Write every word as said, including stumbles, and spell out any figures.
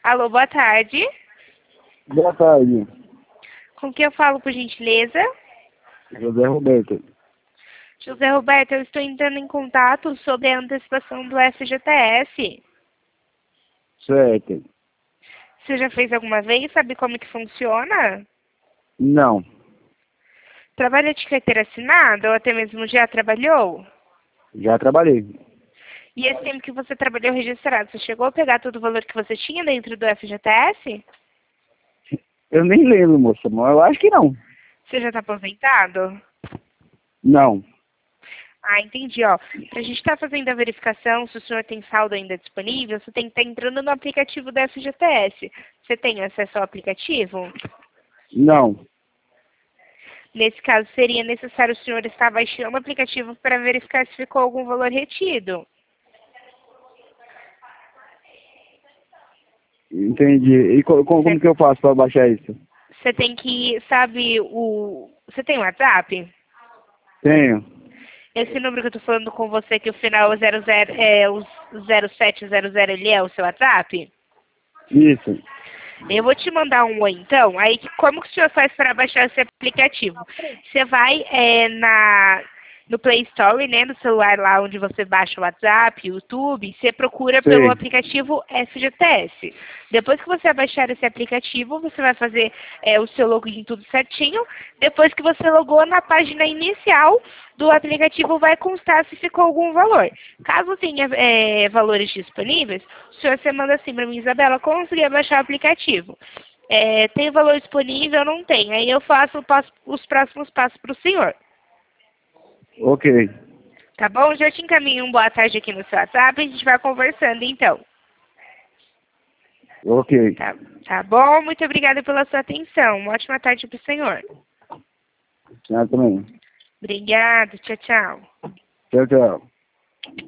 Alô, boa tarde. Boa tarde, Com quem eu falo, por gentileza? José Roberto. José Roberto, eu estou entrando em contato sobre a antecipação do F G T S. Certo. Você já fez alguma vez? Sabe como que funciona? Não, Trabalha de carteira assinada ou até mesmo já trabalhou? já trabalhei. E esse tempo que você trabalhou registrado, você chegou a pegar todo o valor que você tinha dentro do F G T S? Eu nem lembro, moça, mas eu acho que não. Você já está aposentado? Não. Ah, entendi, ó. Pra gente estar fazendo a verificação se o senhor tem saldo ainda disponível, você tem que estar entrando no aplicativo do F G T S. Você tem acesso ao aplicativo? Não. Nesse caso, seria necessário o senhor estar baixando o aplicativo para verificar se ficou algum valor retido. Entendi. E co- co- como Você, que eu faço para baixar isso? você tem que, sabe, o... Você tem WhatsApp? Tenho. Esse número que eu tô falando com você, que o final é zero zero, é o zero sete zero zero, ele é o seu WhatsApp? Isso. Eu vou te mandar um oi, então. Aí, como que o senhor faz para baixar esse aplicativo? Você vai é, na, no Play Store, né, no celular lá onde você baixa o WhatsApp, YouTube, você procura pelo Sei. aplicativo F G T S. Depois que você baixar esse aplicativo, você vai fazer é, o seu login tudo certinho. Depois que você logou na página inicial do aplicativo, vai constar se ficou algum valor. Caso tenha é, valores disponíveis, o senhor você manda assim para mim, Isabela, consegui baixar o aplicativo. É, tem valor disponível? Não tem. Aí eu faço, passo os próximos passos para o senhor. Ok. Tá bom? Já te encaminho um boa tarde aqui no seu WhatsApp e a gente vai conversando então. Ok. Tá, tá bom? Muito obrigada pela sua atenção. Uma ótima tarde para o senhor. Tchau também. Obrigada. Tchau, tchau. Tchau, tchau.